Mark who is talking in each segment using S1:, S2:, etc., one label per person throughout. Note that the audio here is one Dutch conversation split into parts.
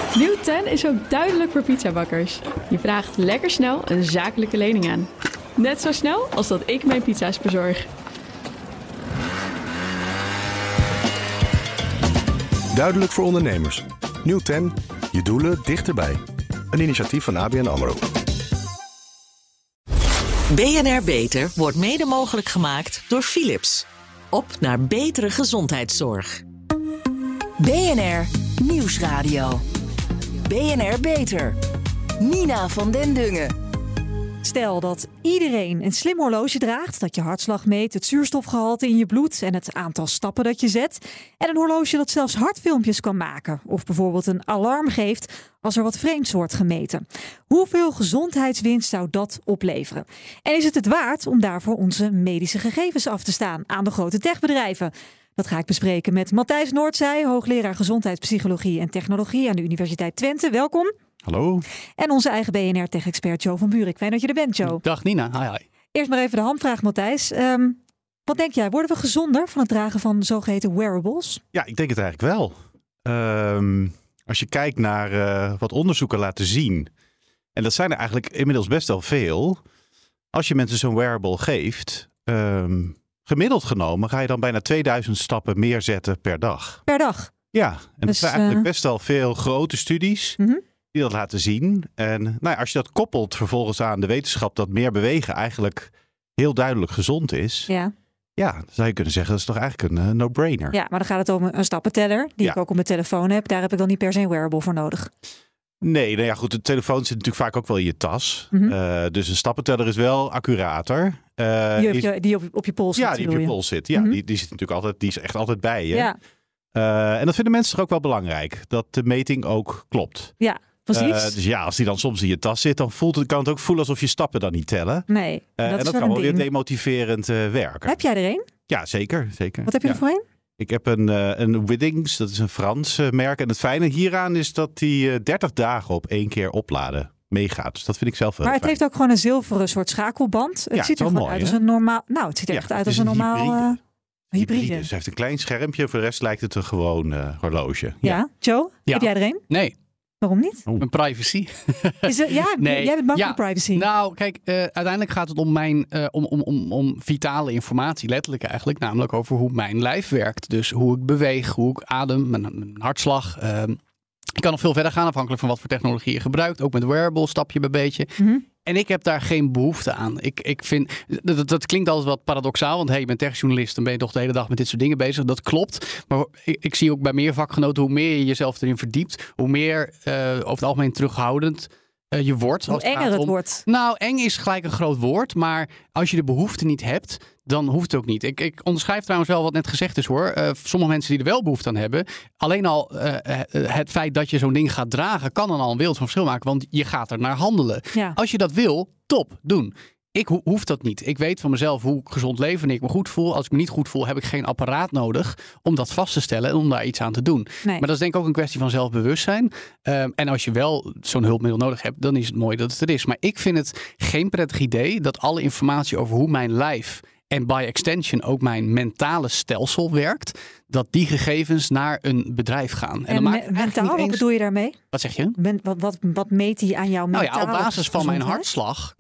S1: Nieuw 10 is ook duidelijk voor pizzabakkers. Je vraagt lekker snel een zakelijke lening aan. Net zo snel als dat ik mijn pizza's bezorg.
S2: Duidelijk voor ondernemers. Nieuw 10. Je doelen dichterbij. Een initiatief van ABN AMRO.
S3: BNR Beter wordt mede mogelijk gemaakt door Philips. Op naar betere gezondheidszorg.
S4: BNR Nieuwsradio. BNR Beter. Nina van den Dungen.
S5: Stel dat iedereen een slim horloge draagt, dat je hartslag meet, het zuurstofgehalte in je bloed en het aantal stappen dat je zet. En een horloge dat zelfs hartfilmpjes kan maken of bijvoorbeeld een alarm geeft als er wat vreemds wordt gemeten. Hoeveel gezondheidswinst zou dat opleveren? En is het het waard om daarvoor onze medische gegevens af te staan aan de grote techbedrijven? Dat ga ik bespreken met Matthijs Noordzij, hoogleraar gezondheidspsychologie en technologie aan de Universiteit Twente. Welkom.
S6: Hallo.
S5: En onze eigen BNR-tech-expert Jo van Buurik. Fijn dat je er bent, Jo.
S6: Dag Nina. Hi.
S5: Eerst maar even de hamvraag, Matthijs. Wat denk jij? Worden we gezonder van het dragen van zogeheten wearables?
S6: Ja, ik denk het eigenlijk wel. Als je kijkt naar wat onderzoeken laten zien, en dat zijn er eigenlijk inmiddels best wel veel. Als je mensen zo'n wearable geeft, gemiddeld genomen ga je dan bijna 2000 stappen meer zetten per dag.
S5: Per dag?
S6: Ja, en dat zijn eigenlijk best wel veel grote studies die dat laten zien. En als je dat koppelt vervolgens aan de wetenschap dat meer bewegen eigenlijk heel duidelijk gezond is. Ja, dan zou je kunnen zeggen, dat is toch eigenlijk een no-brainer.
S5: Ja, maar dan gaat het om een stappenteller, die ik ook op mijn telefoon heb. Daar heb ik dan niet per se een wearable voor nodig.
S6: Nee, nou ja, goed, de telefoon zit natuurlijk vaak ook wel in je tas. Dus een stappenteller is wel accurater.
S5: Die op je pols zit.
S6: Ja, die op je pols zit. Ja, die zit natuurlijk altijd, die is echt altijd bij je.
S5: Ja.
S6: En dat vinden mensen toch ook wel belangrijk, dat de meting ook klopt.
S5: Ja, precies.
S6: Dus ja, als die dan soms in je tas zit, dan kan het ook voelen alsof je stappen dan niet tellen.
S5: Nee,
S6: en dat kan wel weer demotiverend werken.
S5: Heb jij er een?
S6: Ja, zeker.
S5: Wat heb je er voor een?
S6: Ik heb een Withings, dat is een Frans merk. En het fijne hieraan is dat die 30 dagen op 1 keer opladen meegaat. Dus dat vind ik zelf wel
S5: Maar het
S6: fijn.
S5: heeft ook gewoon een zilveren soort schakelband. Het ziet er gewoon uit als een normaal... Nou, het ziet er echt uit als een normaal... Hybride.
S6: Dus hij heeft een klein schermpje. Voor de rest lijkt het een gewoon horloge.
S5: Ja, Joe? Ja. Heb jij er een?
S7: Nee.
S5: Waarom niet?
S7: Mijn privacy.
S5: Nee. Jij bent bang voor privacy.
S7: Nou, kijk, uiteindelijk gaat het om mijn om vitale informatie, letterlijk eigenlijk. Namelijk over hoe mijn lijf werkt. Dus hoe ik beweeg, hoe ik adem, mijn hartslag. Ik kan nog veel verder gaan, afhankelijk van wat voor technologie je gebruikt. Ook met wearables, stapje bij beetje. En ik heb daar geen behoefte aan. Ik vind, dat klinkt altijd wat paradoxaal. Want je bent techjournalist, dan ben je toch de hele dag met dit soort dingen bezig. Dat klopt. Maar ik zie ook bij meer vakgenoten, hoe meer je jezelf erin verdiept, hoe meer over het algemeen terughoudend je wordt.
S5: Hoe enger het wordt.
S7: Nou, eng is gelijk een groot woord. Maar als je de behoefte niet hebt, dan hoeft het ook niet. Ik onderschrijf trouwens wel wat net gezegd is hoor. Sommige mensen die er wel behoefte aan hebben. Alleen al het feit dat je zo'n ding gaat dragen, kan dan al een wereld van verschil maken. Want je gaat er naar handelen.
S5: Ja.
S7: Als je dat wil, top, doen. Ik hoef dat niet. Ik weet van mezelf hoe ik gezond leef en ik me goed voel. Als ik me niet goed voel, heb ik geen apparaat nodig om dat vast te stellen en om daar iets aan te doen.
S5: Nee.
S7: Maar dat is denk ik ook een kwestie van zelfbewustzijn. En als je wel zo'n hulpmiddel nodig hebt, dan is het mooi dat het er is. Maar ik vind het geen prettig idee dat alle informatie over hoe mijn lijf en by extension ook mijn mentale stelsel werkt, dat die gegevens naar een bedrijf gaan.
S5: En mentaal, wat bedoel je daarmee?
S7: Wat zeg je?
S5: Wat meet hij aan jouw mentale
S7: Nou ja, op basis van mijn hartslag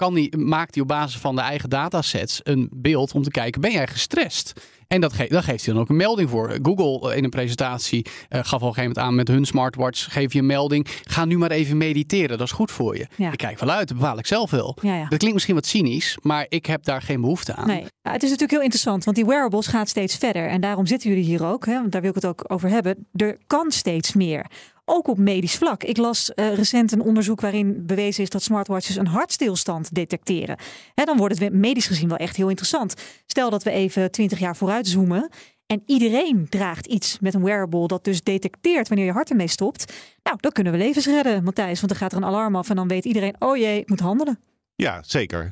S7: maakt hij op basis van de eigen datasets een beeld om te kijken, ben jij gestrest? En daar geeft hij dan ook een melding voor. Google in een presentatie gaf al een gegeven moment aan met hun smartwatch, geef je een melding. Ga nu maar even mediteren, dat is goed voor je.
S5: Ja.
S7: Ik kijk wel uit, dat bepaal ik zelf wel.
S5: Ja.
S7: Dat klinkt misschien wat cynisch, maar ik heb daar geen behoefte aan.
S5: Nee. Ja, het is natuurlijk heel interessant, want die wearables gaan steeds verder. En daarom zitten jullie hier ook, want daar wil ik het ook over hebben. Er kan steeds meer. Ook op medisch vlak. Ik las recent een onderzoek waarin bewezen is dat smartwatches een hartstilstand detecteren. Dan wordt het medisch gezien wel echt heel interessant. Stel dat we even 20 jaar vooruit zoomen en iedereen draagt iets met een wearable dat dus detecteert wanneer je hart ermee stopt. Nou, dan kunnen we levens redden, Matthijs. Want dan gaat er een alarm af en dan weet iedereen, oh jee, ik moet handelen.
S6: Ja, zeker.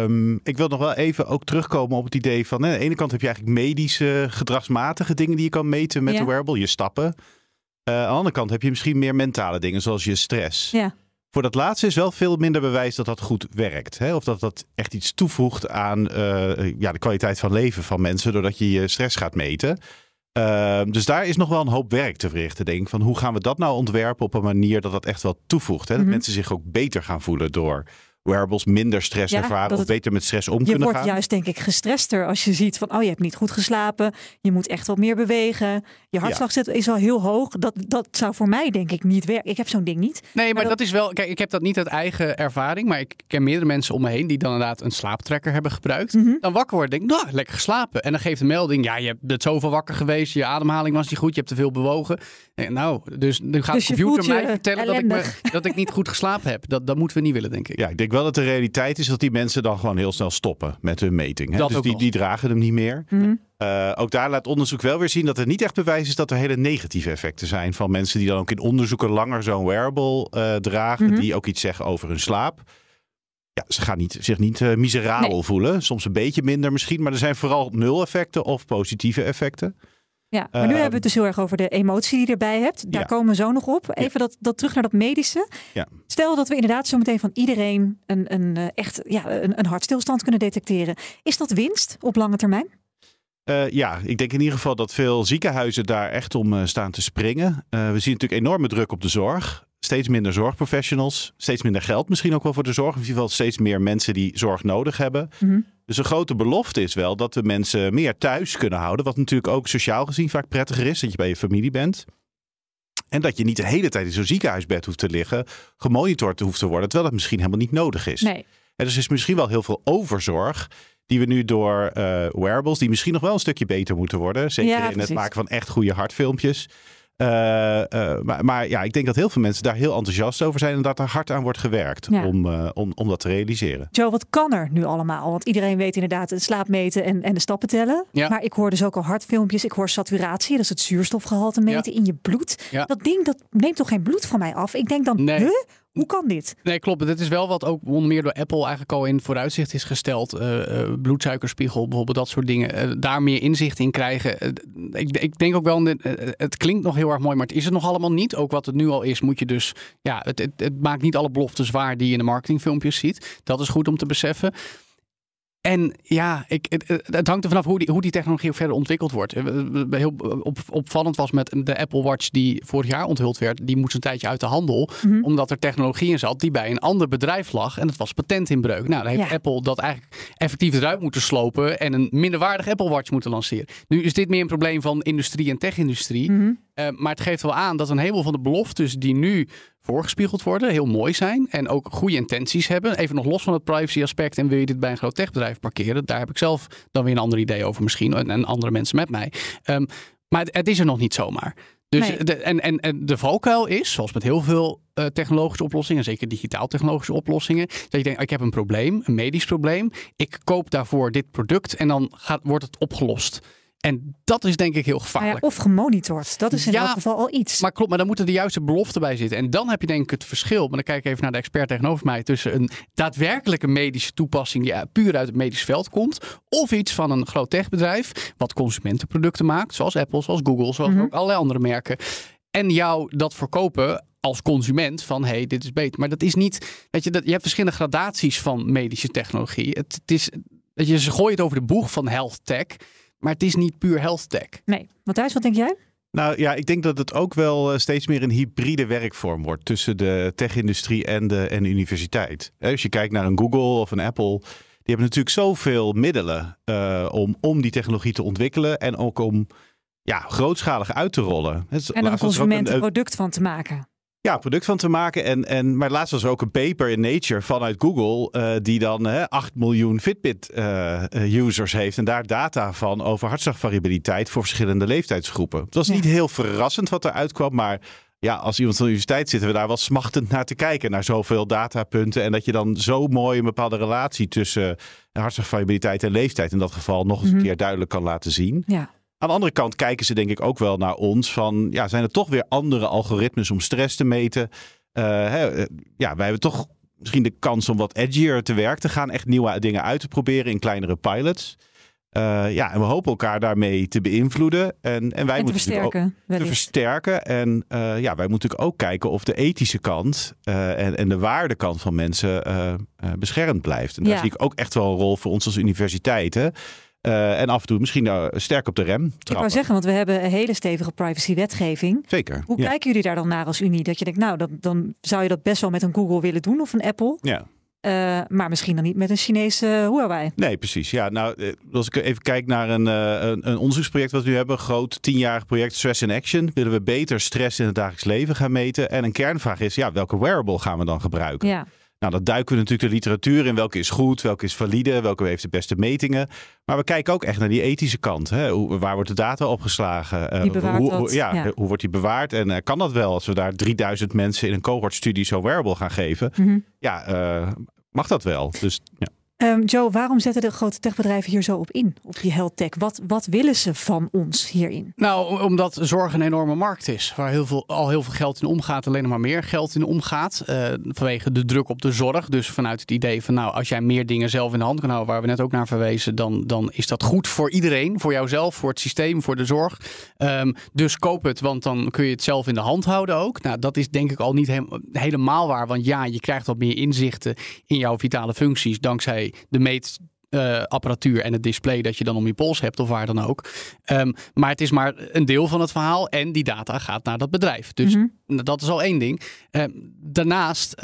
S6: Ik wil nog wel even ook terugkomen op het idee van, aan de ene kant heb je eigenlijk medische, gedragsmatige dingen die je kan meten met de wearable, je stappen. Aan de andere kant heb je misschien meer mentale dingen, zoals je stress.
S5: Ja.
S6: Voor dat laatste is wel veel minder bewijs dat dat goed werkt. Hè? Of dat echt iets toevoegt aan de kwaliteit van leven van mensen, doordat je je stress gaat meten. Dus daar is nog wel een hoop werk te verrichten, denk ik. Van hoe gaan we dat nou ontwerpen op een manier dat echt wel toevoegt. Hè? Dat mensen zich ook beter gaan voelen door wearables, minder stress ervaren of beter met stress om kunnen gaan.
S5: Je wordt juist, denk ik, gestrester als je ziet van, je hebt niet goed geslapen. Je moet echt wat meer bewegen. Je hartslag is al heel hoog. Dat zou voor mij, denk ik, niet werken. Ik heb zo'n ding niet.
S7: Nee, maar dat is wel... Kijk, ik heb dat niet uit eigen ervaring. Maar ik ken meerdere mensen om me heen die dan inderdaad een slaaptrekker hebben gebruikt. Dan wakker worden, denk ik, lekker geslapen. En dan geeft een melding, je bent zoveel wakker geweest. Je ademhaling was niet goed. Je hebt te veel bewogen. Dus nu gaat de computer mij vertellen dat ik niet goed geslapen heb. Dat moeten we niet willen, denk ik.
S6: Ja, ik denk wel dat de realiteit is dat die mensen dan gewoon heel snel stoppen met hun meting. Hè? Dus die dragen hem niet meer. Ook daar laat onderzoek wel weer zien dat er niet echt bewijs is dat er hele negatieve effecten zijn van mensen die dan ook in onderzoeken langer zo'n wearable dragen. Die ook iets zeggen over hun slaap. Ja, ze gaan zich niet miserabel voelen. Soms een beetje minder misschien. Maar er zijn vooral nul effecten of positieve effecten.
S5: Ja, maar nu hebben we het dus heel erg over de emotie die je erbij hebt. Daar komen we zo nog op. Even dat terug naar dat medische. Ja. Stel dat we inderdaad zo meteen van iedereen een hartstilstand kunnen detecteren. Is dat winst op lange termijn?
S6: Ik denk in ieder geval dat veel ziekenhuizen daar echt om staan te springen. We zien natuurlijk enorme druk op de zorg. Steeds minder zorgprofessionals. Steeds minder geld misschien ook wel voor de zorg. In ieder geval steeds meer mensen die zorg nodig hebben. Dus een grote belofte is wel dat we mensen meer thuis kunnen houden. Wat natuurlijk ook sociaal gezien vaak prettiger is. Dat je bij je familie bent. En dat je niet de hele tijd in zo'n ziekenhuisbed hoeft te liggen. Gemonitord hoeft te worden. Terwijl dat misschien helemaal niet nodig is. Nee. En dus is misschien wel heel veel overzorg die we nu door wearables, die misschien nog wel een stukje beter moeten worden. Zeker in het maken van echt goede hartfilmpjes. Maar ik denk dat heel veel mensen daar heel enthousiast over zijn en dat er hard aan wordt gewerkt om dat te realiseren.
S5: Joe, wat kan er nu allemaal? Want iedereen weet inderdaad het slaap meten en de stappen tellen. Ja. Maar ik hoor dus ook al hartfilmpjes. Ik hoor saturatie, dat is het zuurstofgehalte meten in je bloed. Ja. Dat ding, dat neemt toch geen bloed van mij af? Ik denk dan, hoe kan dit? Nee,
S7: klopt. Dit is wel wat ook onder meer door Apple eigenlijk al in vooruitzicht is gesteld. Bloedsuikerspiegel, bijvoorbeeld dat soort dingen. Daar meer inzicht in krijgen. Ik denk ook wel, het klinkt nog heel erg mooi, maar het is het nog allemaal niet. Ook wat het nu al is, moet je dus... Het maakt niet alle beloftes waar die je in de marketingfilmpjes ziet. Dat is goed om te beseffen. En het hangt er vanaf hoe die technologie ook verder ontwikkeld wordt. Heel opvallend was met de Apple Watch die vorig jaar onthuld werd. Die moest een tijdje uit de handel. Omdat er technologie in zat die bij een ander bedrijf lag. En dat was patentinbreuk. Nou, dan heeft Apple dat eigenlijk effectief eruit moeten slopen. En een minderwaardig Apple Watch moeten lanceren. Nu is dit meer een probleem van industrie en tech-industrie. Maar het geeft wel aan dat een heleboel van de beloftes die nu voorgespiegeld worden, heel mooi zijn en ook goede intenties hebben. Even nog los van het privacy aspect en wil je dit bij een groot techbedrijf parkeren, daar heb ik zelf dan weer een ander idee over misschien en andere mensen met mij. Maar het is er nog niet zomaar. Dus de valkuil is, zoals met heel veel technologische oplossingen, zeker digitaal technologische oplossingen, dat je denkt, ik heb een probleem, een medisch probleem. Ik koop daarvoor dit product en dan wordt het opgelost. En dat is denk ik heel gevaarlijk.
S5: Of gemonitord. Dat is in elk geval al iets.
S7: Maar klopt, maar dan moeten de juiste beloften bij zitten. En dan heb je denk ik het verschil. Maar dan kijk ik even naar de expert tegenover mij. Tussen een daadwerkelijke medische toepassing die puur uit het medisch veld komt. Of iets van een groot techbedrijf wat consumentenproducten maakt. Zoals Apple, zoals Google, zoals ook allerlei andere merken. En jou dat verkopen als consument van dit is beter. Maar dat is niet, je hebt verschillende gradaties van medische technologie. Het is, ze gooien het over de boeg van health tech. Maar het is niet puur health tech.
S5: Nee. Matthijs, wat denk jij?
S6: Nou ja, ik denk dat het ook wel steeds meer een hybride werkvorm wordt tussen de tech-industrie en de universiteit. Als je kijkt naar een Google of een Apple, die hebben natuurlijk zoveel middelen om die technologie te ontwikkelen en ook om grootschalig uit te rollen.
S5: En er een consumentenproduct van te maken.
S6: Ja, product van te maken. Maar laatst was er ook een paper in Nature vanuit Google die dan 8 miljoen Fitbit-users heeft. En daar data van over hartslagvariabiliteit voor verschillende leeftijdsgroepen. Het was niet heel verrassend wat eruit kwam, maar als iemand van de universiteit zitten we daar wel smachtend naar te kijken. Naar zoveel datapunten en dat je dan zo mooi een bepaalde relatie tussen hartslagvariabiliteit en leeftijd in dat geval nog eens een keer duidelijk kan laten zien. Ja. Aan de andere kant kijken ze denk ik ook wel naar ons van, zijn er toch weer andere algoritmes om stress te meten? Wij hebben toch misschien de kans om wat edgier te werk te gaan, echt nieuwe dingen uit te proberen in kleinere pilots. En we hopen elkaar daarmee te beïnvloeden. En wij moeten
S5: versterken.
S6: Te versterken. En wij moeten natuurlijk ook kijken of de ethische kant en de waardekant van mensen beschermd blijft. En daar zie ik ook echt wel een rol voor ons als universiteiten. En af en toe misschien sterk op de rem trappen.
S5: Ik wou zeggen, want we hebben een hele stevige privacywetgeving.
S6: Zeker.
S5: Hoe kijken jullie daar dan naar als Unie? Dat je denkt, nou, dan zou je dat best wel met een Google willen doen of een Apple.
S6: Ja.
S5: Maar misschien dan niet met een Chinese Huawei.
S6: Nee, precies. Ja, nou, als ik even kijk naar een onderzoeksproject wat we nu hebben, een groot 10-jarig project Stress in Action, willen we beter stress in het dagelijks leven gaan meten. En een kernvraag is, welke wearable gaan we dan gebruiken?
S5: Ja.
S6: Nou, dan duiken we natuurlijk de literatuur in. Welke is goed, welke is valide, welke heeft de beste metingen. Maar we kijken ook echt naar die ethische kant. Hè? Waar wordt de data opgeslagen?
S5: Wie bewaart dat?
S6: Hoe wordt die bewaard? En kan dat wel als we daar 3000 mensen in een cohortstudie zo'n wearable gaan geven?
S5: Mm-hmm.
S6: Mag dat wel? Dus, ja.
S5: Joe, waarom zetten de grote techbedrijven hier zo op in? Op die health tech? Wat willen ze van ons hierin?
S7: Nou, omdat zorg een enorme markt is. Waar al heel veel geld in omgaat. Alleen nog maar meer geld in omgaat. Vanwege de druk op de zorg. Dus vanuit het idee van als jij meer dingen zelf in de hand kan houden. Waar we net ook naar verwezen. Dan is dat goed voor iedereen. Voor jouzelf, voor het systeem, voor de zorg. Dus koop het. Want dan kun je het zelf in de hand houden ook. Nou, dat is denk ik al niet helemaal waar. Want je krijgt wat meer inzichten in jouw vitale functies. Dankzij de meetapparatuur en het display dat je dan om je pols hebt of waar dan ook. Maar het is maar een deel van het verhaal en die data gaat naar dat bedrijf. Dus dat is al één ding. Daarnaast,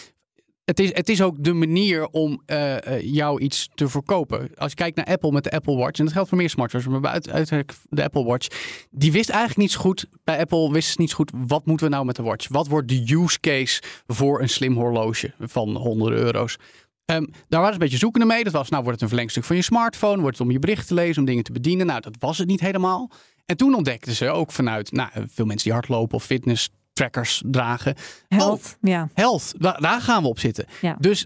S7: het is ook de manier om jou iets te verkopen. Als je kijkt naar Apple met de Apple Watch, en dat geldt voor meer smartphones, maar uiteindelijk de Apple Watch, die wist eigenlijk niet zo goed, bij Apple wist ze niet zo goed, wat moeten we nou met de watch? Wat wordt de use case voor een slim horloge van honderden euro's? Daar waren ze een beetje zoekende mee. Dat was, wordt het een verlengstuk van je smartphone? Wordt het om je bericht te lezen, om dingen te bedienen? Nou, dat was het niet helemaal. En toen ontdekten ze ook vanuit veel mensen die hardlopen of fitness trackers dragen.
S5: Health,
S7: Health, daar gaan we op zitten. Ja. Dus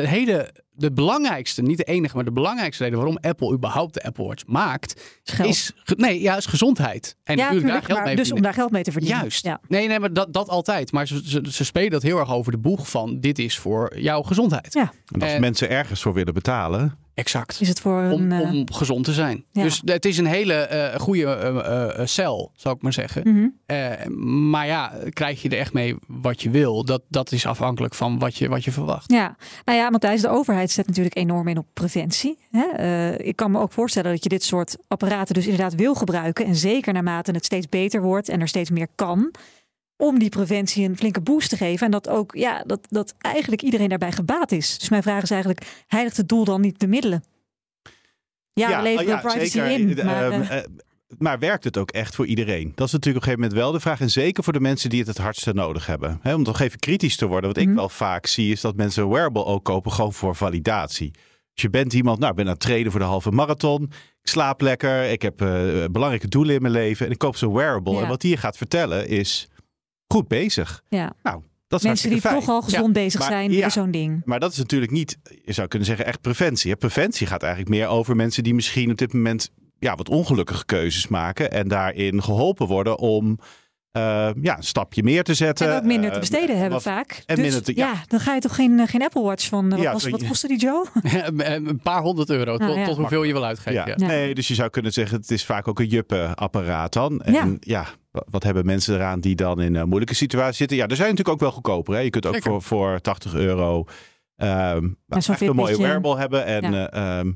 S7: de belangrijkste, niet de enige, maar de belangrijkste reden waarom Apple überhaupt de Apple Watch maakt, is gezondheid. En natuurlijk daar geld mee
S5: dus om daar geld mee te verdienen.
S7: Juist. Ja. Nee, maar dat altijd. Maar ze spelen dat heel erg over de boeg van dit is voor jouw gezondheid.
S6: Ja. En als mensen ergens voor willen betalen.
S7: Exact.
S5: Is het voor
S7: om gezond te zijn. Ja. Dus het is een hele goede cel, zou ik maar zeggen. Mm-hmm. Maar krijg je er echt mee wat je wil? Dat is afhankelijk van wat je verwacht.
S5: Ja, Matthijs, de overheid zet natuurlijk enorm in op preventie. Ik kan me ook voorstellen dat je dit soort apparaten dus inderdaad wil gebruiken. En zeker naarmate het steeds beter wordt en er steeds meer kan, om die preventie een flinke boost te geven. En dat ook, dat eigenlijk iedereen daarbij gebaat is. Dus mijn vraag is eigenlijk, heiligt het doel dan niet de middelen? We leveren privacy zeker in.
S6: Maar werkt het ook echt voor iedereen? Dat is natuurlijk op een gegeven moment wel de vraag. En zeker voor de mensen die het hardste nodig hebben. Om toch even kritisch te worden. Wat ik wel vaak zie is dat mensen een wearable ook kopen gewoon voor validatie. Dus je bent iemand, ik ben aan het trainen voor de halve marathon. Ik slaap lekker. Ik heb belangrijke doelen in mijn leven. En ik koop zo'n wearable. En wat die je gaat vertellen is goed bezig.
S5: Ja.
S6: Nou, dat is
S5: mensen die
S6: fijn.
S5: toch al gezond bezig zijn met zo'n ding.
S6: Maar dat is natuurlijk niet, je zou kunnen zeggen, echt preventie. Preventie gaat eigenlijk meer over mensen die misschien op dit moment wat ongelukkige keuzes maken. En daarin geholpen worden om een stapje meer te zetten.
S5: En ook minder te besteden hebben vaak.
S6: En
S5: dus dan ga je toch geen Apple Watch van, wat kostte die, Joe?
S7: Een paar €100 tot hoeveel je wil uitgeven.
S6: Ja. Nee, dus je zou kunnen zeggen, het is vaak ook een juppe-apparaat dan. En wat hebben mensen eraan die dan in een moeilijke situatie zitten? Ja, er zijn natuurlijk ook wel goedkoper. Hè? Je kunt ook voor €80 echt een mooie wearable hebben. En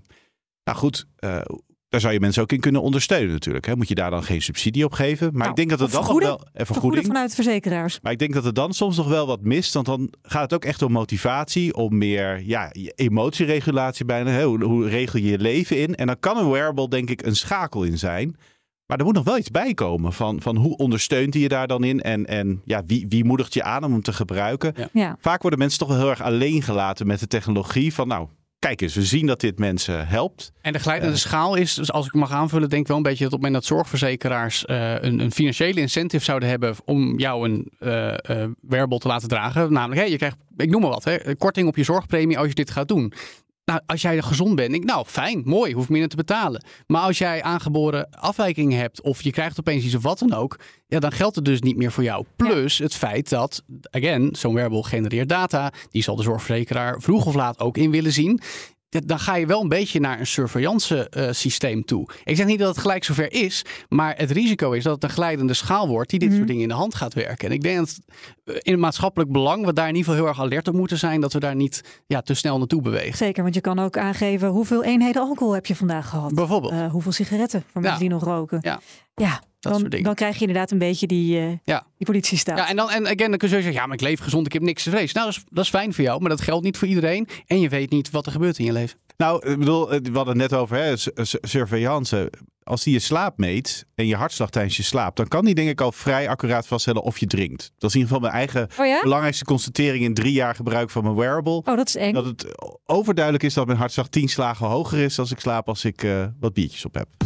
S6: daar zou je mensen ook in kunnen ondersteunen natuurlijk. Hè? Moet je daar dan geen subsidie op geven? Maar ik denk dat het dan nog wel
S5: vergoeding vanuit verzekeraars.
S6: Maar ik denk dat het dan soms nog wel wat mist. Want dan gaat het ook echt om motivatie, om meer emotieregulatie bijna. Hè? Hoe regel je je leven in? En dan kan een wearable denk ik een schakel in zijn. Maar er moet nog wel iets bij komen van hoe ondersteunt hij je daar dan in? En wie moedigt je aan om hem te gebruiken?
S5: Ja.
S6: Vaak worden mensen toch wel heel erg alleen gelaten met de technologie. Van kijk eens, we zien dat dit mensen helpt.
S7: En de glijdende schaal is, dus als ik mag aanvullen, denk ik wel een beetje dat op het moment dat zorgverzekeraars een financiële incentive zouden hebben om jou een wearable te laten dragen. Namelijk, je krijgt, ik noem maar wat, korting op je zorgpremie als je dit gaat doen. Nou, als jij gezond bent, denk ik, fijn, mooi, hoef minder te betalen. Maar als jij aangeboren afwijkingen hebt of je krijgt opeens iets of wat dan ook, dan geldt het dus niet meer voor jou. Plus het feit dat, zo'n wearable genereert data, die zal de zorgverzekeraar vroeg of laat ook in willen zien. dan ga je wel een beetje naar een surveillance systeem toe. Ik zeg niet dat het gelijk zover is, maar het risico is dat het een glijdende schaal wordt die dit soort dingen in de hand gaat werken. En ik denk dat in het maatschappelijk belang we daar in ieder geval heel erg alert op moeten zijn dat we daar niet te snel naartoe bewegen.
S5: Zeker, want je kan ook aangeven hoeveel eenheden alcohol heb je vandaag gehad.
S7: Bijvoorbeeld.
S5: Hoeveel sigaretten voor mensen die nog roken.
S7: Ja.
S5: Dan krijg je inderdaad een beetje die politiestaat.
S7: Ja, dan kun je zeggen, maar ik leef gezond, ik heb niks te vrezen. Nou, dat is fijn voor jou, maar dat geldt niet voor iedereen. En je weet niet wat er gebeurt in je leven.
S6: Nou, ik bedoel, we hadden het net over surveillance. Als die je slaap meet en je hartslag tijdens je slaap, dan kan die denk ik al vrij accuraat vaststellen of je drinkt. Dat is in ieder geval mijn eigen belangrijkste constatering in 3 jaar gebruik van mijn wearable.
S5: Oh, dat is eng.
S6: Dat het overduidelijk is dat mijn hartslag 10 slagen hoger is als ik slaap als ik wat biertjes op heb.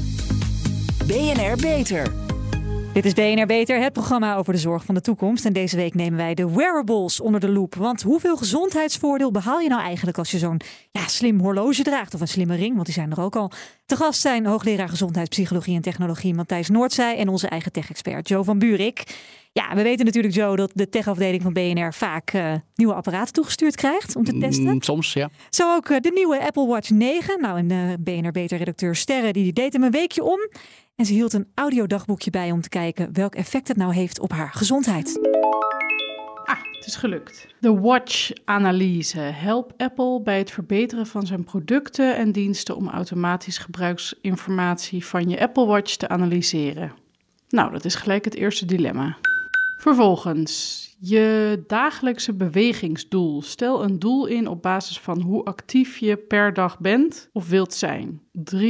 S4: BNR Beter.
S5: Dit is BNR Beter, het programma over de zorg van de toekomst. En deze week nemen wij de wearables onder de loep. Want hoeveel gezondheidsvoordeel behaal je nou eigenlijk als je zo'n slim horloge draagt of een slimme ring? Want die zijn er ook al. Te gast zijn hoogleraar gezondheidspsychologie en technologie Matthijs Noordzij en onze eigen tech-expert Jo van Buurik. Ja, we weten natuurlijk, Jo, dat de tech-afdeling van BNR vaak nieuwe apparaten toegestuurd krijgt om te testen.
S7: Soms, ja.
S5: Zo ook de nieuwe Apple Watch 9. Nou, en BNR Beter-redacteur Sterre die deed hem een weekje om. En ze hield een audiodagboekje bij om te kijken welk effect het nou heeft op haar gezondheid.
S8: Het is gelukt. De Watch-analyse helpt Apple bij het verbeteren van zijn producten en diensten om automatisch gebruiksinformatie van je Apple Watch te analyseren. Nou, dat is gelijk het eerste dilemma. Vervolgens, je dagelijkse bewegingsdoel. Stel een doel in op basis van hoe actief je per dag bent of wilt zijn.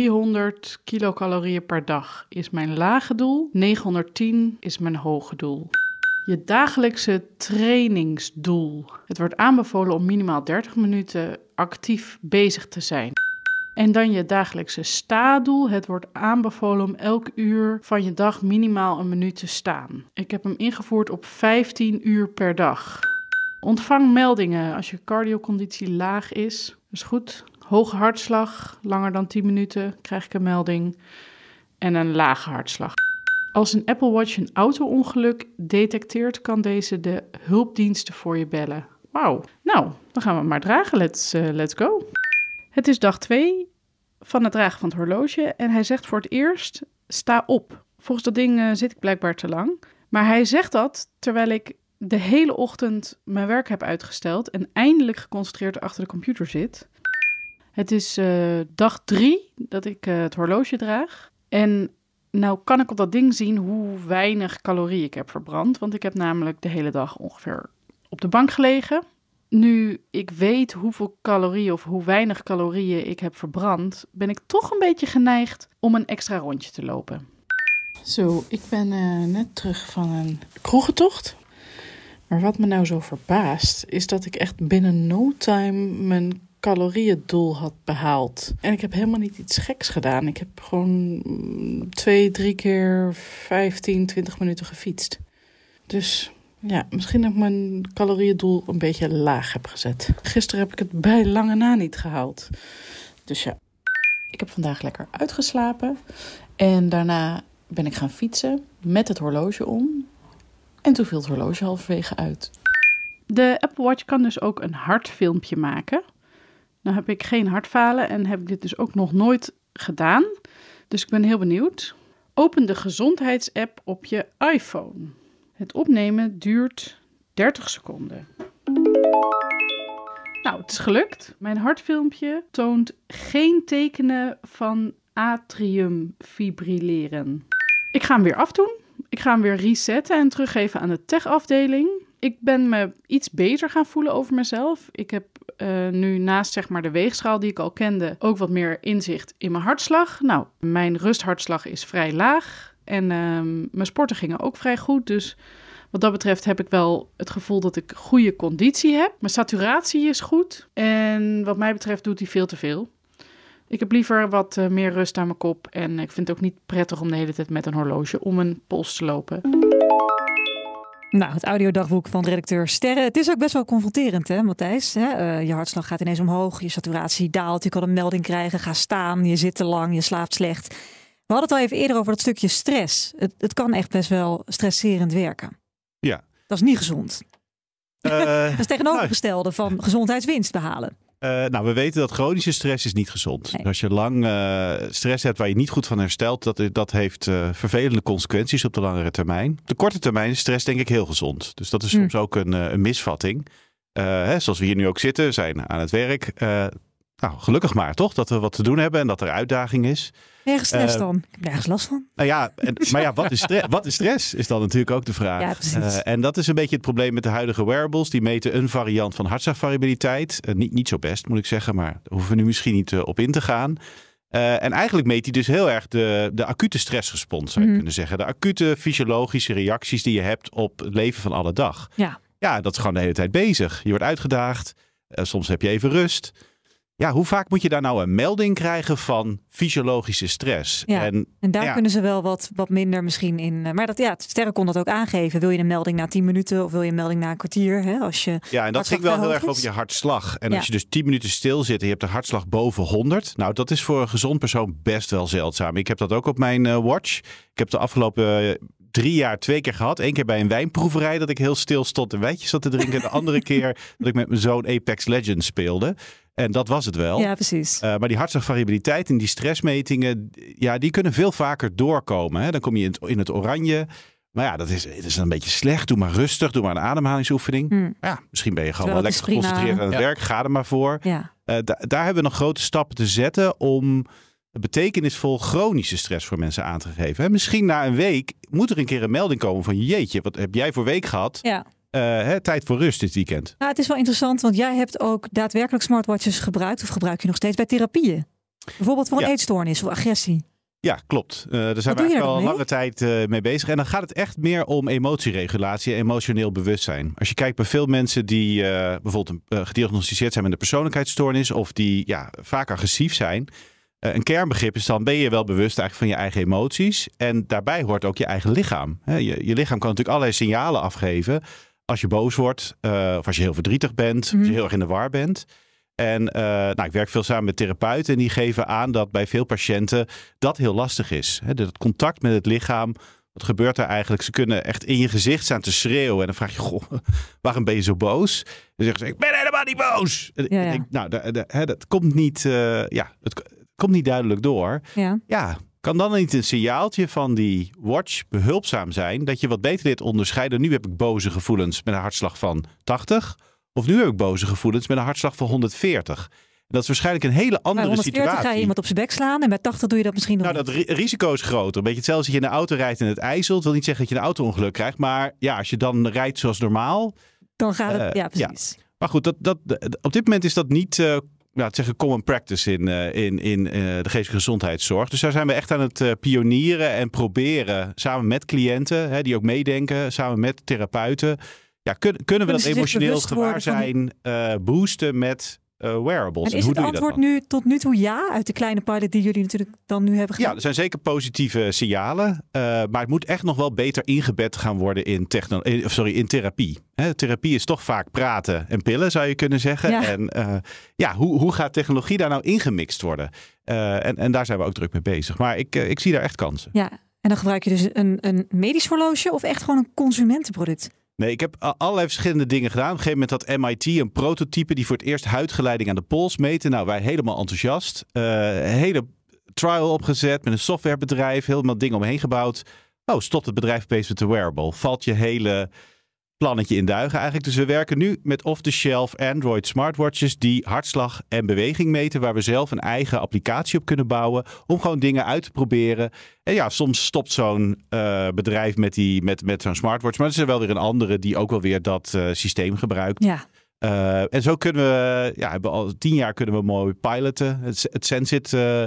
S8: 300 kilocalorieën per dag is mijn lage doel. 910 is mijn hoge doel. Je dagelijkse trainingsdoel. Het wordt aanbevolen om minimaal 30 minuten actief bezig te zijn. En dan je dagelijkse sta-doel. Het wordt aanbevolen om elk uur van je dag minimaal een minuut te staan. Ik heb hem ingevoerd op 15 uur per dag. Ontvang meldingen als je cardioconditie laag is. Dat is goed. Hoge hartslag, langer dan 10 minuten, krijg ik een melding. En een lage hartslag. Als een Apple Watch een auto-ongeluk detecteert, kan deze de hulpdiensten voor je bellen. Wauw. Nou, dan gaan we maar dragen. Let's go. Het is dag 2 van het dragen van het horloge en hij zegt voor het eerst, sta op. Volgens dat ding zit ik blijkbaar te lang. Maar hij zegt dat terwijl ik de hele ochtend mijn werk heb uitgesteld en eindelijk geconcentreerd achter de computer zit. Het is dag 3 dat ik het horloge draag. En nou kan ik op dat ding zien hoe weinig calorieën ik heb verbrand. Want ik heb namelijk de hele dag ongeveer op de bank gelegen. Nu ik weet hoeveel calorieën of hoe weinig calorieën ik heb verbrand, ben ik toch een beetje geneigd om een extra rondje te lopen. Zo, ik ben net terug van een kroegentocht. Maar wat me nou zo verbaast, is dat ik echt binnen no time mijn calorieëndoel had behaald. En ik heb helemaal niet iets geks gedaan. Ik heb gewoon 2-3 keer 15, 20 minuten gefietst. Dus ja, misschien dat ik mijn calorieëndoel een beetje laag heb gezet. Gisteren heb ik het bij lange na niet gehaald. Dus ja, ik heb vandaag lekker uitgeslapen. En daarna ben ik gaan fietsen met het horloge om. En toen viel het horloge halverwege uit. De Apple Watch kan dus ook een hartfilmpje maken. Nou heb ik geen hartfalen en heb ik dit dus ook nog nooit gedaan. Dus ik ben heel benieuwd. Open de gezondheidsapp op je iPhone. Het opnemen duurt 30 seconden. Nou, het is gelukt. Mijn hartfilmpje toont geen tekenen van atriumfibrilleren. Ik ga hem weer afdoen. Ik ga hem weer resetten en teruggeven aan de tech-afdeling. Ik ben me iets beter gaan voelen over mezelf. Ik heb nu naast zeg maar de weegschaal die ik al kende ook wat meer inzicht in mijn hartslag. Nou, mijn rusthartslag is vrij laag en mijn sporten gingen ook vrij goed. Dus wat dat betreft heb ik wel het gevoel dat ik goede conditie heb. Mijn saturatie is goed en wat mij betreft doet hij veel te veel. Ik heb liever wat meer rust aan mijn kop en ik vind het ook niet prettig om de hele tijd met een horloge om een pols te lopen.
S5: Nou, het audiodagboek van redacteur Sterre. Het is ook best wel confronterend, hè, Matthijs? Je hartslag gaat ineens omhoog, je saturatie daalt, je kan een melding krijgen, ga staan, je zit te lang, je slaapt slecht. We hadden het al even eerder over dat stukje stress. Het kan echt best wel stresserend werken.
S6: Ja.
S5: Dat is niet gezond. Dat is tegenovergestelde van gezondheidswinst behalen.
S6: We weten dat chronische stress is niet gezond.
S5: Nee.
S6: Dus als je lang stress hebt waar je niet goed van herstelt, dat heeft vervelende consequenties op de langere termijn. Op de korte termijn is stress denk ik heel gezond. Dus dat is soms ook een misvatting. Zoals we hier nu ook zitten, zijn aan het werk. Gelukkig maar toch, dat we wat te doen hebben en dat er uitdaging is.
S5: Nergens stress dan? Ik heb nergens last van.
S6: Wat is stress? Is dan natuurlijk ook de vraag.
S5: Ja, precies.
S6: En dat is een beetje het probleem met de huidige wearables. Die meten een variant van hartslagvariabiliteit. Niet zo best, moet ik zeggen, maar daar hoeven we nu misschien niet op in te gaan. En eigenlijk meet hij dus heel erg de acute stressrespons, zou je kunnen zeggen. De acute fysiologische reacties die je hebt op het leven van alle dag. Ja, dat is gewoon de hele tijd bezig. Je wordt uitgedaagd. Soms heb je even rust. Ja, hoe vaak moet je daar nou een melding krijgen van fysiologische stress?
S5: Ja, en daar kunnen ze wel wat minder misschien in. Maar het sterren kon dat ook aangeven. Wil je een melding na 10 minuten of wil je een melding na een kwartier? Hè, als je
S6: en dat ging wel heel erg over je hartslag. En als je dus 10 minuten stil zit en je hebt de hartslag boven 100. Nou, dat is voor een gezond persoon best wel zeldzaam. Ik heb dat ook op mijn watch. Ik heb de afgelopen 3 jaar 2 keer gehad. 1 keer bij een wijnproeverij dat ik heel stil stond en wijntjes zat te drinken. De andere keer dat ik met mijn zoon Apex Legends speelde. En dat was het wel.
S5: Ja, precies.
S6: Maar die hartslagvariabiliteit en die stressmetingen, die kunnen veel vaker doorkomen. Hè? Dan kom je in het oranje. Maar het is een beetje slecht. Doe maar rustig. Doe maar een ademhalingsoefening. Misschien ben je gewoon wel lekker geconcentreerd aan het werk. Ga er maar voor.
S5: Ja.
S6: Daar hebben we nog grote stappen te zetten om betekenisvol chronische stress voor mensen aan te geven. Hè? Misschien na een week moet er een keer een melding komen van jeetje, wat heb jij voor week gehad?
S5: Ja.
S6: Tijd voor rust dit weekend.
S5: Nou, het is wel interessant, want jij hebt ook daadwerkelijk smartwatches gebruikt. Of gebruik je nog steeds bij therapieën? Bijvoorbeeld voor een eetstoornis of agressie.
S6: Ja, klopt. Daar zijn we eigenlijk al lange tijd mee bezig. En dan gaat het echt meer om emotieregulatie en emotioneel bewustzijn. Als je kijkt bij veel mensen die bijvoorbeeld gediagnosticeerd zijn met een persoonlijkheidsstoornis of die vaak agressief zijn. Een kernbegrip is dan, ben je wel bewust eigenlijk van je eigen emoties. En daarbij hoort ook je eigen lichaam. Je lichaam kan natuurlijk allerlei signalen afgeven. Als je boos wordt, of als je heel verdrietig bent, als je heel erg in de war bent. En ik werk veel samen met therapeuten en die geven aan dat bij veel patiënten dat heel lastig is. Dat contact met het lichaam, wat gebeurt er eigenlijk? Ze kunnen echt in je gezicht staan te schreeuwen. En dan vraag je, goh, waarom ben je zo boos? Dan zeggen ze, ik ben helemaal niet boos. En ik denk, dat komt niet, het komt niet duidelijk door. Kan dan niet een signaaltje van die watch behulpzaam zijn dat je wat beter dit onderscheiden? Nu heb ik boze gevoelens met een hartslag van 80. Of nu heb ik boze gevoelens met een hartslag van 140. En dat is waarschijnlijk een hele andere situatie. Bij
S5: 140 ga je iemand op zijn bek slaan en bij 80 doe je dat misschien nog.
S6: Dat risico is groter. Een beetje hetzelfde als je in een auto rijdt en het ijzelt. Wil niet zeggen dat je een auto-ongeluk krijgt. Maar als je dan rijdt zoals normaal.
S5: Dan gaat het, precies.
S6: Ja. Maar goed, op dit moment is dat niet common practice in de geestelijke gezondheidszorg. Dus daar zijn we echt aan het pionieren en proberen samen met cliënten, die ook meedenken, samen met therapeuten. Kunnen we dat emotioneel gewaarzijn boosten met wearables?
S5: En is het antwoord nu tot nu toe ja, uit de kleine pilot die jullie natuurlijk dan nu hebben gedaan?
S6: Ja, er zijn zeker positieve signalen. Maar het moet echt nog wel beter ingebed gaan worden in therapie. Therapie is toch vaak praten en pillen, zou je kunnen zeggen.
S5: Ja.
S6: En hoe gaat technologie daar nou ingemixt worden? En daar zijn we ook druk mee bezig. Maar ik zie daar echt kansen.
S5: Ja, en dan gebruik je dus een medisch horloge of echt gewoon een consumentenproduct?
S6: Nee, ik heb allerlei verschillende dingen gedaan. Op een gegeven moment had MIT een prototype die voor het eerst huidgeleiding aan de pols meten. Nou, wij helemaal enthousiast. Hele trial opgezet met een softwarebedrijf. Helemaal dingen omheen gebouwd. Stopt het bedrijf opeens met de wearable. Valt je hele plannetje in duigen eigenlijk. Dus we werken nu met off-the-shelf Android smartwatches die hartslag en beweging meten, waar we zelf een eigen applicatie op kunnen bouwen om gewoon dingen uit te proberen. En soms stopt zo'n bedrijf met zo'n smartwatch, maar er is er wel weer een andere die ook wel weer dat systeem gebruikt.
S5: Ja.
S6: En zo kunnen we, hebben al 10 jaar kunnen we mooi piloten. Het Sensit.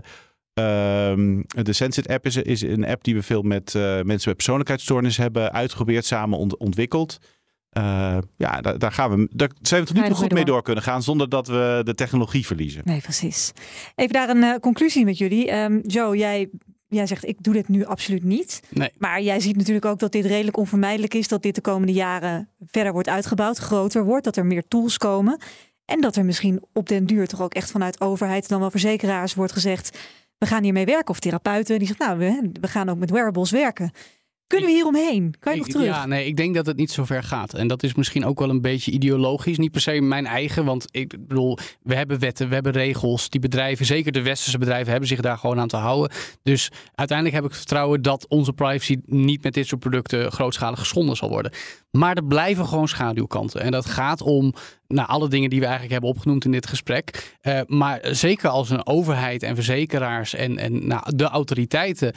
S6: De Sensit app is een app die we veel met mensen met persoonlijkheidsstoornis hebben uitgeprobeerd, samen ontwikkeld. Daar zijn we tot nu toe goed mee door kunnen gaan zonder dat we de technologie verliezen.
S5: Nee, precies. Even daar een conclusie met jullie. Joe, jij zegt ik doe dit nu absoluut niet.
S7: Nee.
S5: Maar jij ziet natuurlijk ook dat dit redelijk onvermijdelijk is. Dat dit de komende jaren verder wordt uitgebouwd, groter wordt. Dat er meer tools komen. En dat er misschien op den duur toch ook echt vanuit overheid dan wel verzekeraars wordt gezegd, we gaan hiermee werken. Of therapeuten die zeggen, we gaan ook met wearables werken. Kunnen we hier omheen? Kan je nog terug?
S7: Ja, nee, ik denk dat het niet zo ver gaat. En dat is misschien ook wel een beetje ideologisch. Niet per se mijn eigen, want ik bedoel, we hebben wetten, we hebben regels. Die bedrijven, zeker de westerse bedrijven, hebben zich daar gewoon aan te houden. Dus uiteindelijk heb ik vertrouwen dat onze privacy niet met dit soort producten grootschalig geschonden zal worden. Maar er blijven gewoon schaduwkanten. En dat gaat om alle dingen die we eigenlijk hebben opgenoemd in dit gesprek. Maar zeker als een overheid en verzekeraars en de autoriteiten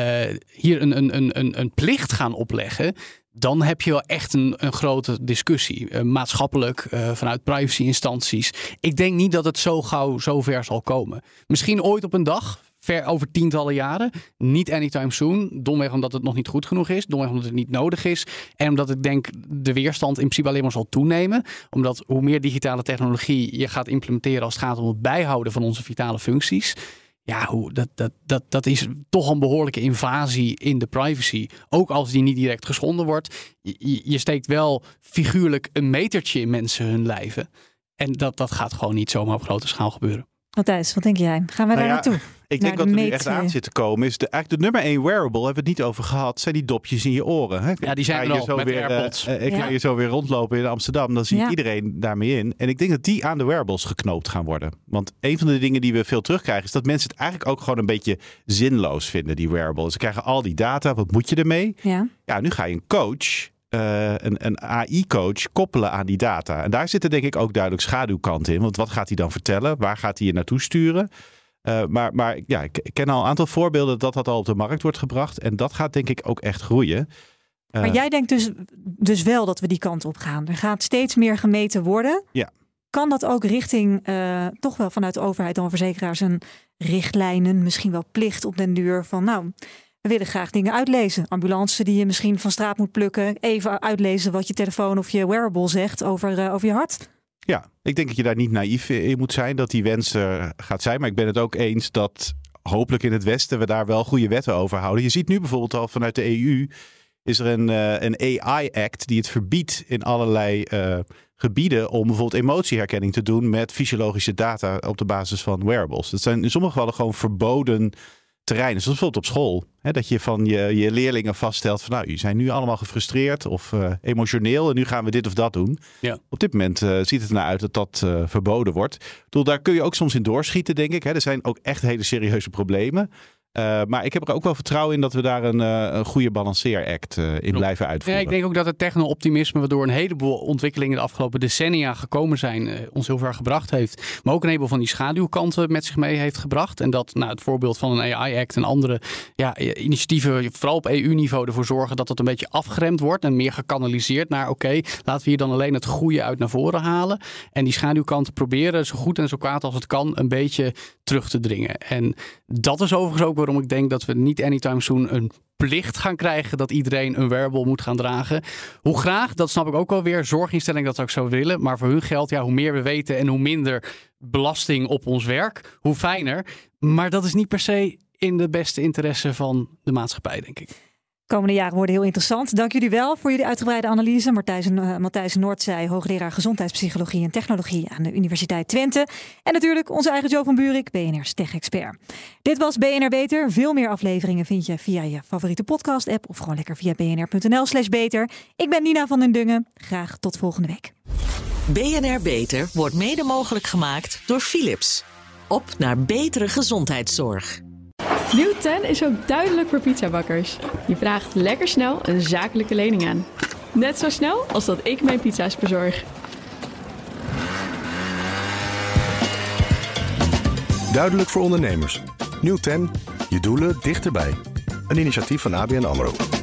S7: hier een plicht gaan opleggen, dan heb je wel echt een grote discussie. Maatschappelijk, vanuit privacy-instanties. Ik denk niet dat het zo gauw zover zal komen. Misschien ooit op een dag, ver over tientallen jaren. Niet anytime soon. Domweg omdat het nog niet goed genoeg is. Domweg omdat het niet nodig is. En omdat ik denk de weerstand in principe alleen maar zal toenemen. Omdat hoe meer digitale technologie je gaat implementeren als het gaat om het bijhouden van onze vitale functies. Ja, dat is toch een behoorlijke invasie in de privacy. Ook als die niet direct geschonden wordt. Je steekt wel figuurlijk een metertje in mensen hun lijven. En dat gaat gewoon niet zomaar op grote schaal gebeuren.
S5: Matthijs, wat denk jij? Gaan wij daar naartoe?
S6: Ik denk wat er nu echt aan zit te komen is eigenlijk de nummer 1 wearable, hebben we het niet over gehad, zijn die dopjes in je oren. Hè?
S7: Ja, die zijn er al met de AirPods.
S6: Ik ga hier zo weer rondlopen in Amsterdam, dan zie ik iedereen daarmee in. En ik denk dat die aan de wearables geknoopt gaan worden. Want een van de dingen die we veel terugkrijgen is dat mensen het eigenlijk ook gewoon een beetje zinloos vinden, die wearables. Ze krijgen al die data, wat moet je ermee? Ja, nu ga je een coach, een AI-coach koppelen aan die data. En daar zitten denk ik ook duidelijk schaduwkanten in. Want wat gaat hij dan vertellen? Waar gaat hij je naartoe sturen? Maar ik ken al een aantal voorbeelden dat al op de markt wordt gebracht. En dat gaat denk ik ook echt groeien.
S5: Maar jij denkt dus wel dat we die kant op gaan. Er gaat steeds meer gemeten worden.
S6: Ja.
S5: Kan dat ook richting, toch wel vanuit de overheid dan verzekeraars een richtlijnen, misschien wel plicht op den duur van we willen graag dingen uitlezen. Ambulance die je misschien van straat moet plukken. Even uitlezen wat je telefoon of je wearable zegt over je hart.
S6: Ja, ik denk dat je daar niet naïef in moet zijn dat die wens gaat zijn. Maar ik ben het ook eens dat hopelijk in het Westen we daar wel goede wetten over houden. Je ziet nu bijvoorbeeld al vanuit de EU is er een AI-act die het verbiedt in allerlei gebieden om bijvoorbeeld emotieherkenning te doen met fysiologische data op de basis van wearables. Dat zijn in sommige gevallen gewoon verboden terreinen. Zoals bijvoorbeeld op school. Hè, dat je van je leerlingen vaststelt van je zijn nu allemaal gefrustreerd of emotioneel en nu gaan we dit of dat doen.
S7: Ja.
S6: Op dit moment ziet het ernaar uit dat verboden wordt. Daar kun je ook soms in doorschieten, denk ik. Hè. Er zijn ook echt hele serieuze problemen. Maar ik heb er ook wel vertrouwen in dat we daar een goede balanceeract in blijven uitvoeren.
S7: Ja, ik denk ook dat het techno-optimisme, waardoor een heleboel ontwikkelingen de afgelopen decennia gekomen zijn, ons heel ver gebracht heeft. Maar ook een heleboel van die schaduwkanten met zich mee heeft gebracht. En dat het voorbeeld van een AI-act en andere initiatieven, vooral op EU-niveau, ervoor zorgen dat het een beetje afgeremd wordt en meer gekanaliseerd naar laten we hier dan alleen het goede uit naar voren halen. En die schaduwkanten proberen zo goed en zo kwaad als het kan een beetje terug te dringen. En dat is overigens ook waarom ik denk dat we niet anytime soon een plicht gaan krijgen dat iedereen een wearable moet gaan dragen. Hoe graag, dat snap ik ook wel weer. Zorginstelling, dat zou ik zo willen. Maar voor hun geldt, hoe meer we weten en hoe minder belasting op ons werk, hoe fijner. Maar dat is niet per se in de beste interesse van de maatschappij, denk ik.
S5: Komende jaren worden heel interessant. Dank jullie wel voor jullie uitgebreide analyse. Matthijs Noordzij, hoogleraar gezondheidspsychologie en technologie aan de Universiteit Twente. En natuurlijk onze eigen Jo van Buurik, BNR's tech-expert. Dit was BNR Beter. Veel meer afleveringen vind je via je favoriete podcast-app of gewoon lekker via bnr.nl/beter. Ik ben Nina van den Dungen. Graag tot volgende week.
S3: BNR Beter wordt mede mogelijk gemaakt door Philips. Op naar betere gezondheidszorg.
S1: Nieuw 10 is ook duidelijk voor pizzabakkers. Je vraagt lekker snel een zakelijke lening aan. Net zo snel als dat ik mijn pizza's bezorg.
S2: Duidelijk voor ondernemers. Nieuw 10, je doelen dichterbij. Een initiatief van ABN AMRO.